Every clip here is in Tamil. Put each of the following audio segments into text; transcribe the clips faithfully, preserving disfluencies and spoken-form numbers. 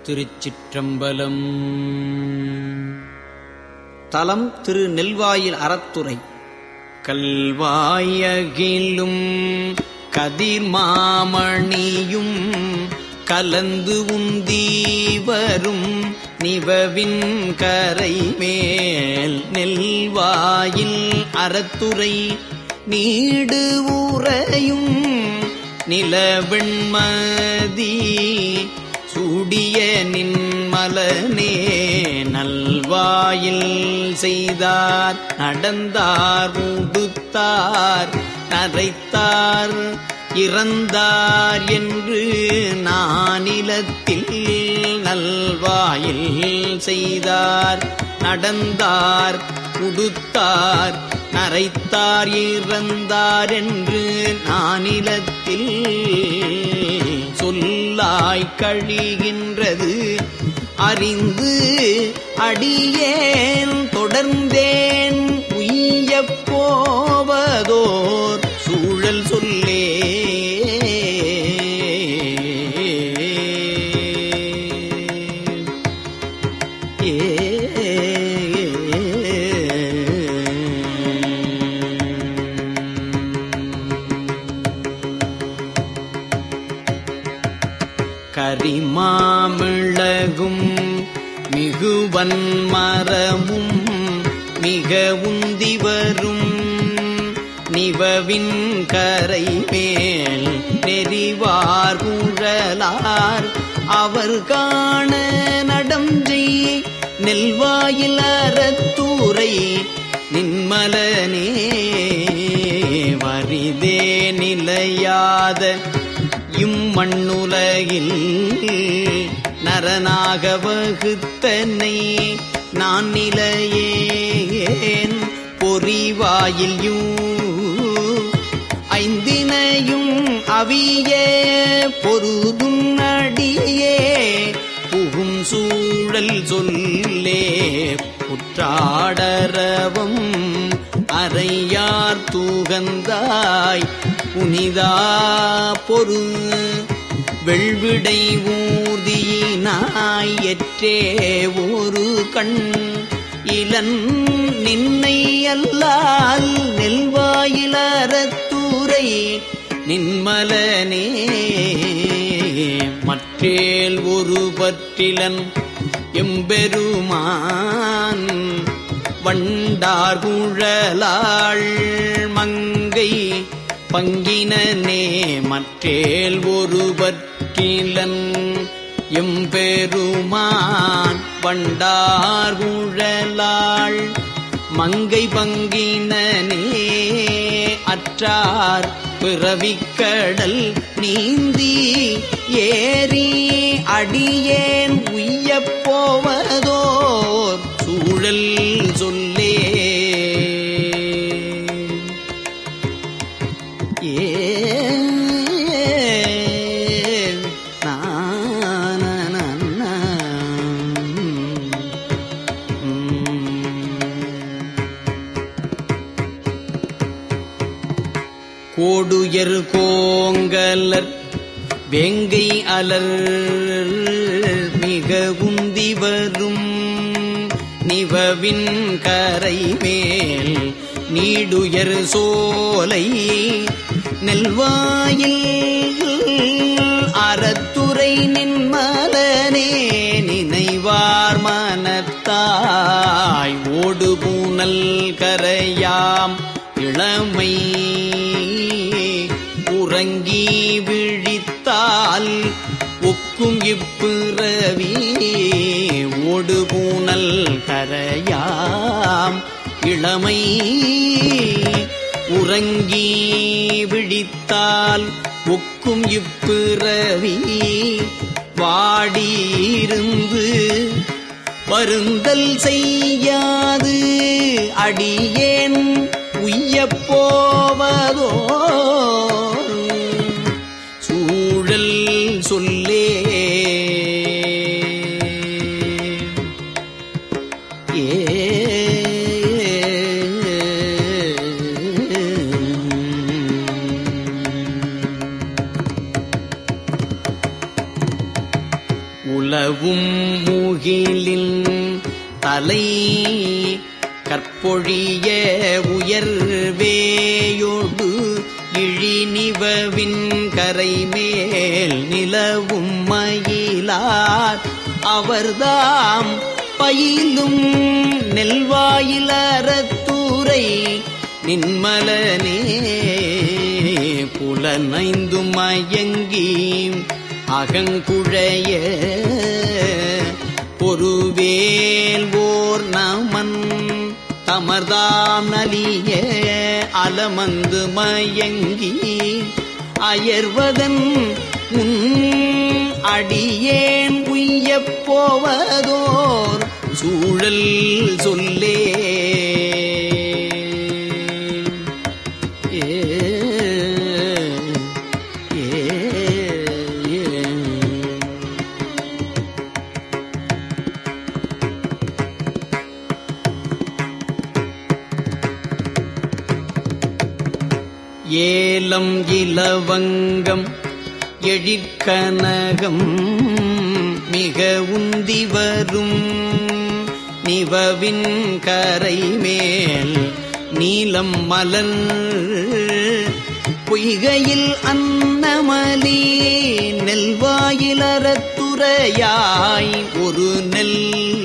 திருச்சிற்றம்பலம். தலம் திரு நெல்வாயில் அறத்துறை. கல்வாயகிலும் கதிர்மாமணியும் கலந்து உந்தி வரும் நிவவின் கரை மேல் நெல்வாயில் அறத்துறை நீடு உறையும் நிலவெண்மதி சூடிய நின்மலனே நல்வாயில் செய்தார் நடந்தார் உடுத்தார் நரைத்தார் இறந்தார் என்று நானிலத்தில் நல்வாயில் செய்தார் நடந்தார் உடுத்தார் நரைத்தார் இறந்தார் என்று நானிலத்தில் சொல்லாய் கழிகின்றது அறிந்து அடியேன் தொடர்ந்தேன் உய்யப் போவதோர் சூழல் சொல்லே. கரிமாமிளகும் மிகுவன் மரமும் மிக உந்தி வரும் நிவவின் கரை மேல் நெறிவார் குழலார் அவர் காண நடஞ்செய் நெல்வாயில் அறத்துறை நின்மலனே வரிதே நிலையாத இம்மண்ணுலகில் நரனாக வகுத்தனை நான் நிலையேன் பொறிவாயில் யூ ஐந்தினையும் அவிய பொருதும் அடியே புகும் சூழல் சொல்லே. புற்றாடரவம் அறையார் தூகந்தாய் புனிதா பொரு வெள்விடை ஊர்தியினாய் எற்றே ஒரு கண் இளன் நின்னை அல்லால் நெல்வாயில் அறத்துறை நின்மலனே மற்றேல் ஒரு பற்றிலன் எம்பெருமான் வண்டார் குழலாள் மங்கை பங்கினனே மற்றேல் ஒரு பற்றிலன் எம்பெருமான் வண்டார் குழலாள் மங்கை பங்கினனே அற்றார் பிறவிக்கடல் நீந்தி ஏறி அடியேன் உய்யப் போவதோர் சூழல் சொல்லே. ஏ கோடுயர் கோங்கலர் வேங்கை அலர் மிக உந்தி வரும் நிவவின் கரை மேல் நீடுயர் சோலை நெல்வாயில் அறத்துறை நின்மலனே நினைவார் மனத்தாய் ஓடு பூனல் கரையாம் இளமை உறங்கி விழித்தால் ஒக்கும் இப்பிறவி ஓடு பூனல் கரையாம் இளமை உறங்கி விழித்தால் ஒக்கும் இப்பிறவி வாடியிருந்து வருந்தல் செய்யாது அடியேன் உய்யப் போவதோ சூழல் சொல்லே. ஏ உலவும் மூகிலின் தலை கற்பொழிய உயர்வேயோடு இழிநிவவின் கரைமேல் நிலவும் மயிலார் அவர்தாம் பயிலும் நெல்வாயிலறத்தூரை நின்மலனே புலனைந்து மயங்கி அகங்குழைய பொருவேல் ஓர் நமன் தமர்தாம் நலிய அலமந்து மயங்கி அயர்வதன் உன் அடியேன் உய்யப் போவதோர் சூழல் சொல்லே. ஏலம் இலவங்கம் எழிற்கனகம் மிக உந்தி வரும் நிவவின் கரைமேல் நீலம் மலர் பொய்கையில் அன்னமலி நெல்வாயிலறத்துறையாய் ஒரு நெல்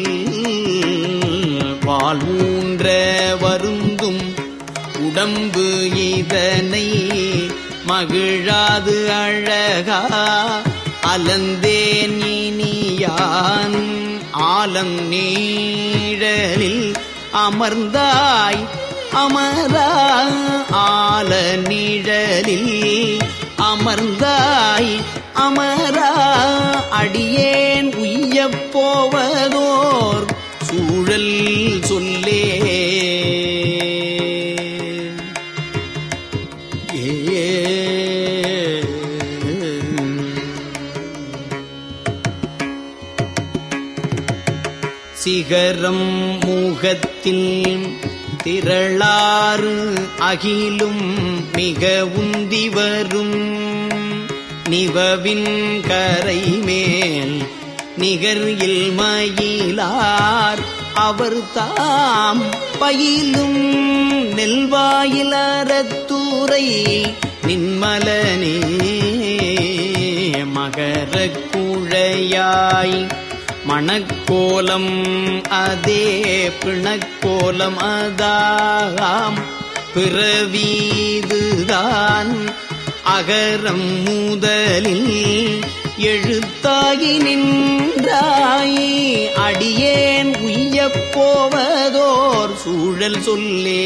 வால் ஊன்ற வருந்தும் உடம்பு இதனை மகிழாது அழகா அலந்தேன் இனியான் ஆலம் நீழலில் அமர்ந்தாய் அமரா ஆல நீழலில் அமர்ந்தாய் அமரா அடியேன் உய்யப் போவதோர் சூழல் சொல்லே. சிகரம் முகத்தில் திரளாறு அகிலும் மிக உந்தி வரும் நிவவின் கரைமேல் நிகர் இல்மயிலார் அவர் தாம் பயிலும் நெல்வாயிலறத்தூரை நின்மலனே மகரக் குழையாய் மணக்கோலம் அதே பிணக்கோலம் அதாம் பிறவீதுதான் அகரம் முதலில் எழுத்தாகி நின்றாய் அடியேன் உய்யப் போவதோர் சூழல் சொல்லே.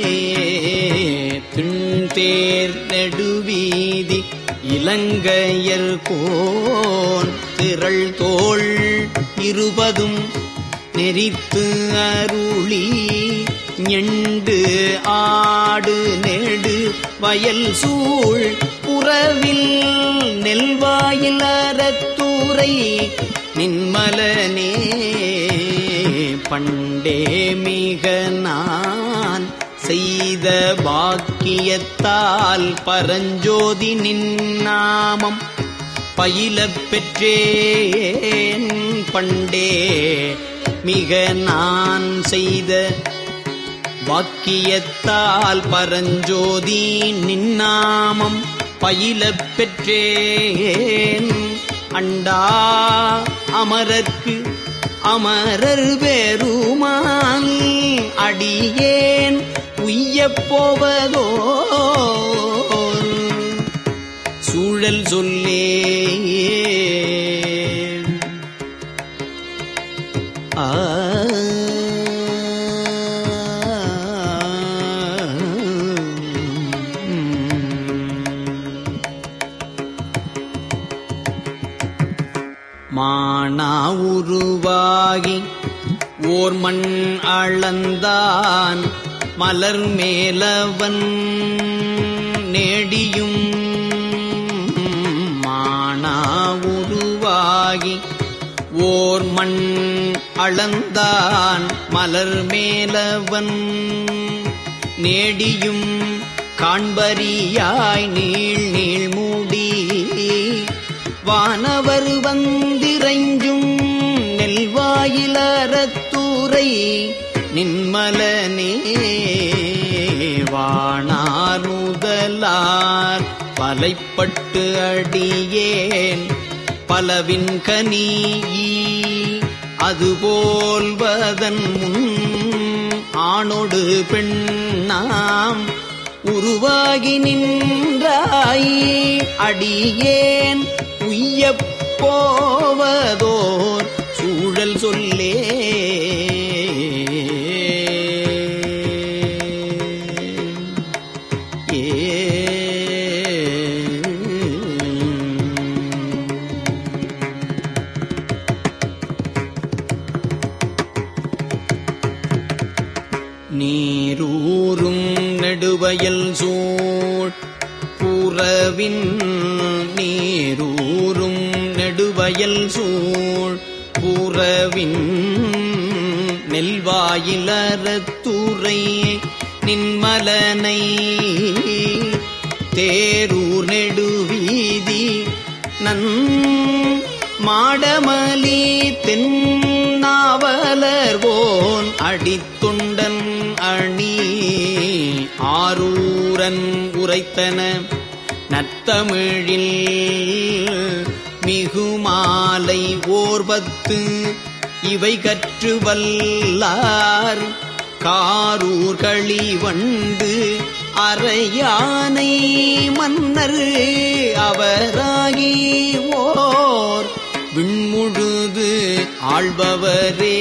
திண்தேர் நெடுவீதி இலங்கையர் கோன் திரள் தோள் இருபதும் நெறித்து அருளி ஞெண்டு ஆடு நெடு வயல் சூழ் புறவில் நெல்வாயிலறத்தூரை நின்மலனே பண்டே மிக நான் செய்த பாக்கியத்தால் பரஞ்சோதி நின்னாமம் பயிலப் பெற்றேன் பண்டே மிக நான் செய்த பாக்கியத்தால் பரஞ்சோதி நின்னாமம் பயிலப் பெற்றேன் அண்டா அமரர்க்கு அமரர் பெருமான் அடியேன் உய்யப் போவதோ சூழல் சொல்லே. ஆ மானா உருவாகி ஓர் மண் அளந்தான் மலர் மேலவன் நேடியும் மானா உருவாகி ஓர் மண் அளந்தான் மலர் மேலவன் நேடியும் காண்பரியாய் நீள் நீள் மூடி வானவர் வந்திரைஞ்சும் நெல்வாயிலறத்தூரை நின்மலனே வாணாருதலார் பலைப்பட்டு அடியேன் பலவின் கனி அதுபோல்வதன் முன் ஆணொடு பெண்ணாம் உருவாகி நின்றாய் அடியேன் உய்யப் போவதோர் சூழல் சொல்லே. நீரூரும் நெடுவயல் சூழ் புறவின் நீரூரும் நெடுவயல் சூழ் புறவின் நெல்வாயிலறத்துறை நின்மலனை தேரூர் நெடுவீதி நன் மாடமலி தென்னாவலர்வோன் அடித்தொண்டன் அணி ஆரூரன் உரைத்தன நத்தமிழில் மிகுமாலை ஓர்பத்து இவை கற்று வல்லார் காரூர் களிவண்டு அரையானை மன்னர் அவராகி ஓர் விண்முழுது ஆள்பவரே.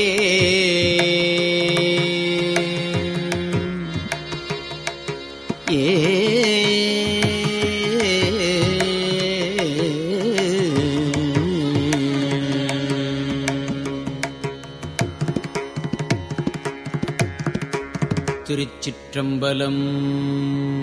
ஏ திருச்சிற்றம்பலம்.